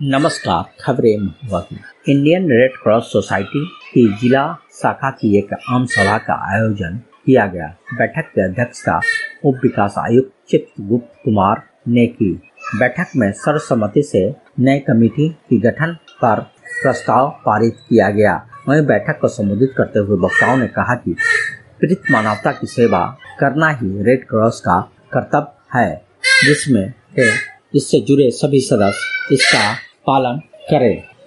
नमस्कार। खबरें महुआ की। इंडियन रेड क्रॉस सोसाइटी की जिला शाखा की एक आम सभा का आयोजन किया गया। बैठक की अध्यक्षता उप विकास आयुक्त चित्रगुप्त कुमार ने की। बैठक में सर्वसम्मति से नई कमेटी की गठन पर प्रस्ताव पारित किया गया। वहीं बैठक को संबोधित करते हुए वक्ताओं ने कहा कि पीड़ित मानवता की सेवा करना ही रेड क्रॉस का कर्तव्य है, जिसमें इससे जुड़े सभी सदस्य इसका पालन करें।